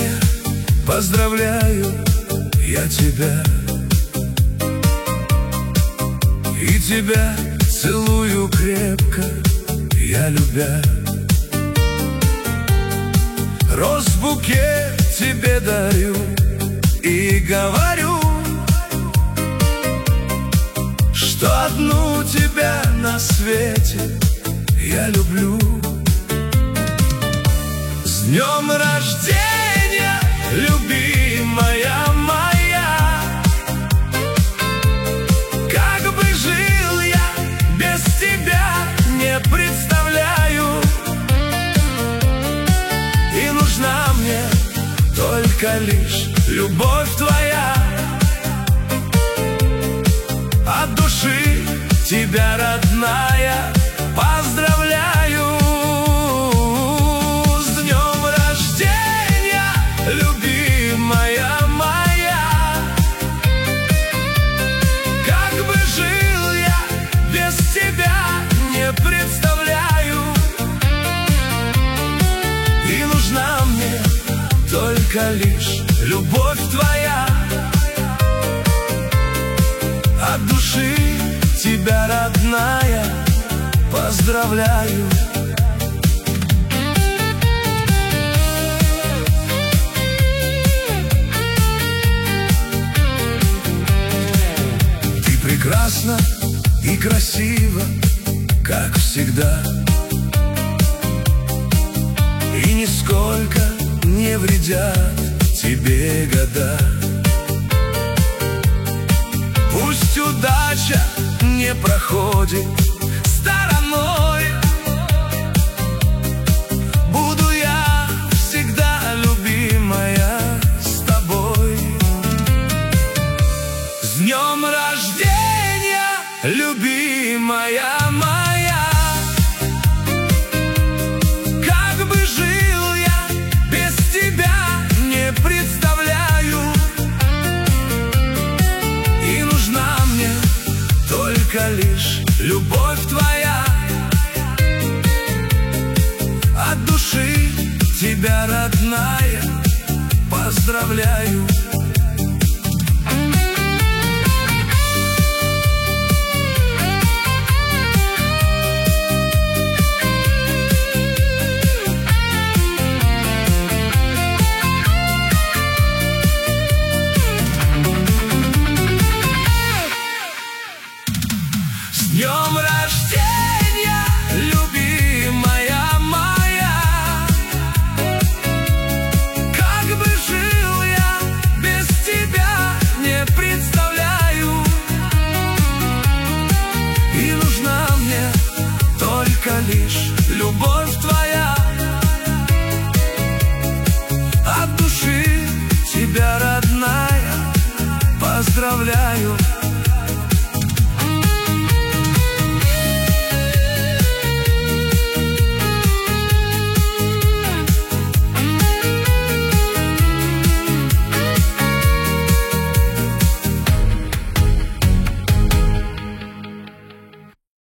мне, поздравляю я тебя. И тебя целую крепко, я любя. Роз-букет тебе дарю и говорю, что одну тебя на свете я люблю. С днем рождения, любимая моя! Как бы жил я без тебя, не представляю. И нужна мне только лишь любовь твоя. От души тебя, родная, поздравляю. С днем рождения, любимая моя! Как бы жил я без тебя, не представляю. И нужна мне только лишь любовь твоя. От души тебя, родная, поздравляю. Ты прекрасна и красива, как всегда, и нисколько не вредят тебе года. Пусть удача не проходит